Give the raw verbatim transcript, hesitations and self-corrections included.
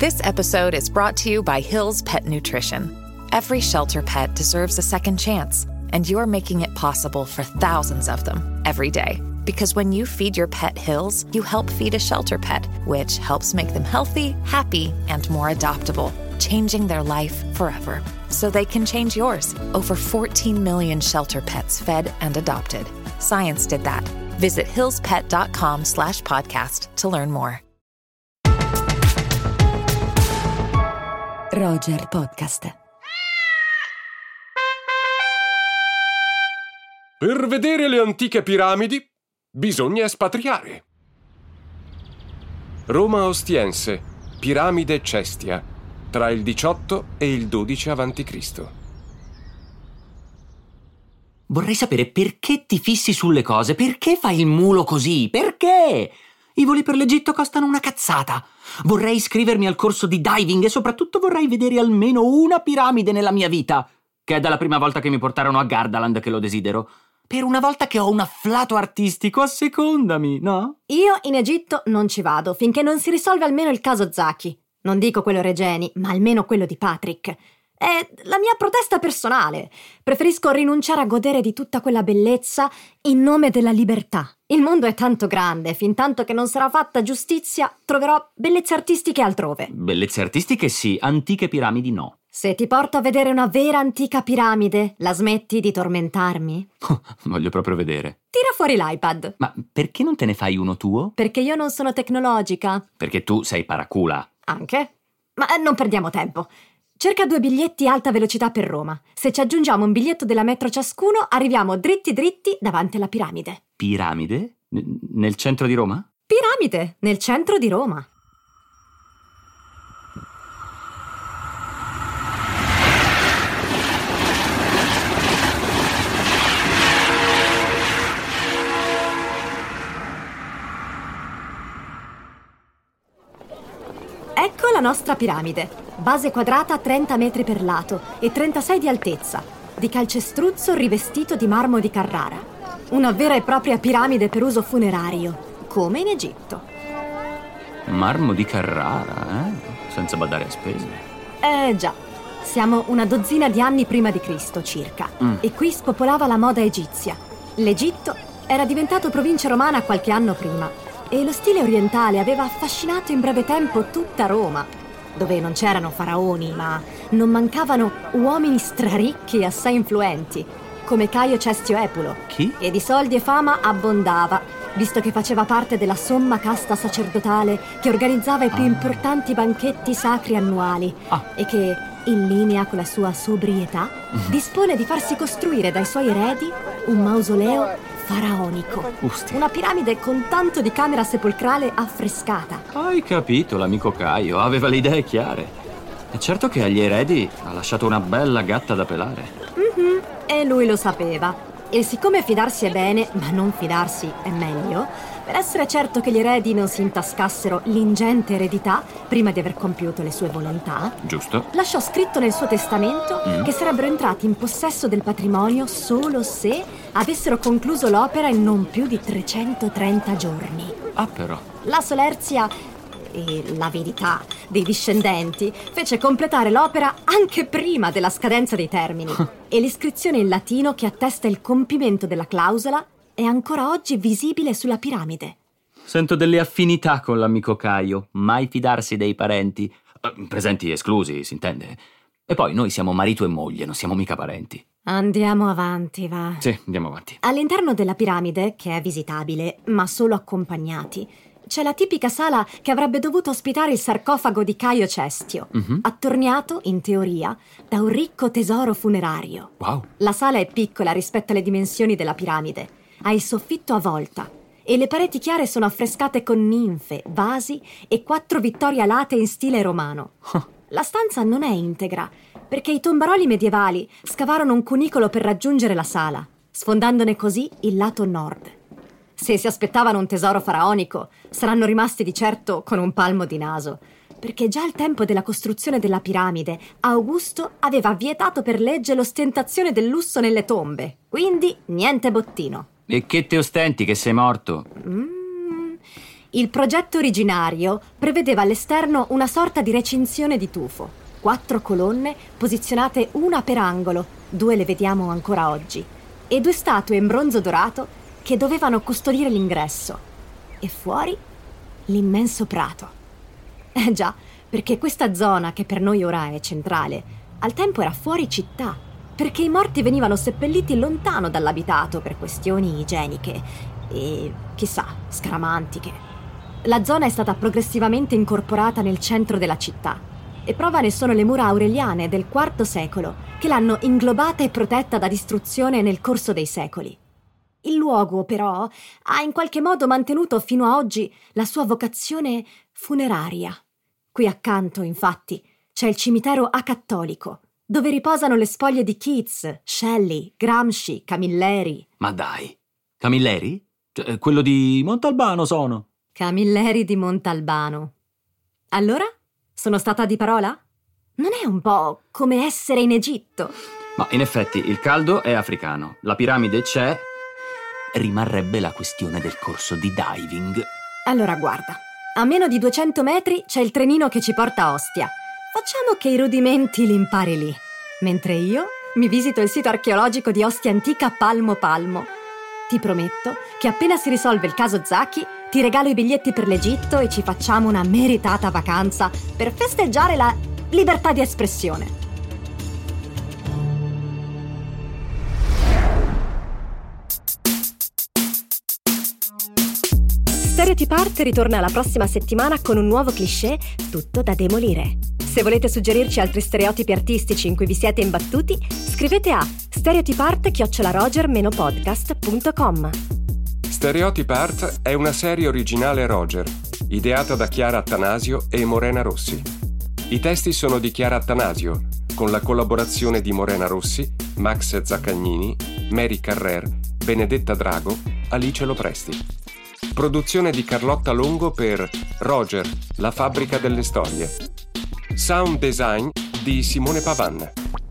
This episode is brought to you by Hill's Pet Nutrition. Every shelter pet deserves a second chance, and you're making it possible for thousands of them every day. Because when you feed your pet Hill's, you help feed a shelter pet, which helps make them healthy, happy, and more adoptable, changing their life forever. So they can change yours. Over fourteen million shelter pets fed and adopted. Science did that. Visit hillspet.com slash podcast to learn more. Roger Podcast. Per vedere le antiche piramidi bisogna espatriare. Roma Ostiense, piramide Cestia, tra il diciotto e il dodici avanti Cristo. Vorrei sapere perché ti fissi sulle cose, perché fai il mulo così, perché? I voli per l'Egitto costano una cazzata. Vorrei iscrivermi al corso di diving e soprattutto vorrei vedere almeno una piramide nella mia vita, che è dalla prima volta che mi portarono a Gardaland che lo desidero. Per una volta che ho un afflato artistico, assecondami, no? Io in Egitto non ci vado finché non si risolve almeno il caso Zaki. Non dico quello Regeni, ma almeno quello di Patrick. È la mia protesta personale. Preferisco rinunciare a godere di tutta quella bellezza in nome della libertà. Il mondo è tanto grande, fin tanto che non sarà fatta giustizia, troverò bellezze artistiche altrove. Bellezze artistiche sì, antiche piramidi no. Se ti porto a vedere una vera antica piramide, la smetti di tormentarmi? Oh, voglio proprio vedere. Tira fuori l'iPad. Ma perché non te ne fai uno tuo? Perché io non sono tecnologica. Perché tu sei paracula. Anche? Ma non perdiamo tempo. Cerca due biglietti alta velocità per Roma. Se ci aggiungiamo un biglietto della metro ciascuno, arriviamo dritti dritti davanti alla piramide. Piramide? N- nel centro di Roma? Piramide, nel centro di Roma. Ecco la nostra piramide. Base quadrata trenta metri per lato e trentasei di altezza, di calcestruzzo rivestito di marmo di Carrara. Una vera e propria piramide per uso funerario, come in Egitto. Marmo di Carrara, eh? Senza badare a spese. Eh già, siamo una dozzina di anni prima di Cristo circa, mm. e qui spopolava la moda egizia. L'Egitto era diventato provincia romana qualche anno prima e lo stile orientale aveva affascinato in breve tempo tutta Roma, dove non c'erano faraoni, ma non mancavano uomini straricchi e assai influenti, come Caio Cestio Epulo. Chi? Che di soldi e fama abbondava, visto che faceva parte della somma casta sacerdotale che organizzava i più ah. importanti banchetti sacri annuali ah. e che, in linea con la sua sobrietà, dispone di farsi costruire dai suoi eredi un mausoleo faraonico. Usti. Una piramide con tanto di camera sepolcrale affrescata. Hai capito, l'amico Caio, aveva le idee chiare. È certo che agli eredi ha lasciato una bella gatta da pelare. Mm-hmm. E lui lo sapeva. E siccome fidarsi è bene, ma non fidarsi è meglio, per essere certo che gli eredi non si intascassero l'ingente eredità prima di aver compiuto le sue volontà, giusto, lasciò scritto nel suo testamento mm. che sarebbero entrati in possesso del patrimonio solo se avessero concluso l'opera in non più di trecentotrenta giorni. Ah, però. La solerzia e l'avidità dei discendenti fece completare l'opera anche prima della scadenza dei termini e l'iscrizione in latino che attesta il compimento della clausola è ancora oggi visibile sulla piramide. Sento delle affinità con l'amico Caio, mai fidarsi dei parenti, eh, presenti esclusi, si intende. E poi noi siamo marito e moglie, non siamo mica parenti. Andiamo avanti, va. Sì, andiamo avanti. All'interno della piramide, che è visitabile, ma solo accompagnati, c'è la tipica sala che avrebbe dovuto ospitare il sarcofago di Caio Cestio, uh-huh. attorniato, in teoria, da un ricco tesoro funerario. Wow. La sala è piccola rispetto alle dimensioni della piramide, ha il soffitto a volta e le pareti chiare sono affrescate con ninfe, vasi e quattro vittorie alate in stile romano. Huh. La stanza non è integra, perché i tombaroli medievali scavarono un cunicolo per raggiungere la sala, sfondandone così il lato nord. Se si aspettavano un tesoro faraonico, saranno rimasti di certo con un palmo di naso, perché già al tempo della costruzione della piramide, Augusto aveva vietato per legge l'ostentazione del lusso nelle tombe, quindi niente bottino. E che te ostenti che sei morto? Mm, Il progetto originario prevedeva all'esterno una sorta di recinzione di tufo, quattro colonne posizionate una per angolo, due le vediamo ancora oggi, e due statue in bronzo dorato che dovevano custodire l'ingresso. E fuori l'immenso prato. Eh già, perché questa zona, che per noi ora è centrale, al tempo era fuori città, perché i morti venivano seppelliti lontano dall'abitato per questioni igieniche e, chissà, scaramantiche. La zona è stata progressivamente incorporata nel centro della città e prova ne sono le mura aureliane del quarto secolo che l'hanno inglobata e protetta da distruzione nel corso dei secoli. Il luogo, però, ha in qualche modo mantenuto fino a oggi la sua vocazione funeraria. Qui accanto, infatti, c'è il cimitero acattolico, dove riposano le spoglie di Keats, Shelley, Gramsci, Camilleri. Ma dai, Camilleri? Cioè, quello di Montalbano sono. Camilleri di Montalbano. Allora? Sono stata di parola? Non è un po' come essere in Egitto? Ma in effetti il caldo è africano, la piramide c'è, rimarrebbe la questione del corso di diving. Allora guarda, a meno di duecento metri c'è il trenino che ci porta a Ostia. Facciamo che i rudimenti li impari lì, mentre io mi visito il sito archeologico di Ostia Antica Palmo Palmo. Ti prometto che appena si risolve il caso Zaki, ti regalo i biglietti per l'Egitto e ci facciamo una meritata vacanza per festeggiare la libertà di espressione. Stereotipart ritorna la prossima settimana con un nuovo cliché tutto da demolire. Se volete suggerirci altri stereotipi artistici in cui vi siete imbattuti, scrivete a stereotipart chiocciola roger podcast punto com. Stereotipart è una serie originale Roger, ideata da Chiara Attanasio e Morena Rossi. I testi sono di Chiara Attanasio, con la collaborazione di Morena Rossi, Max Zaccagnini, Mary Carrer, Benedetta Drago, Alice Lopresti. Produzione di Carlotta Longo per Roger, la fabbrica delle storie. Sound design di Simone Pavan.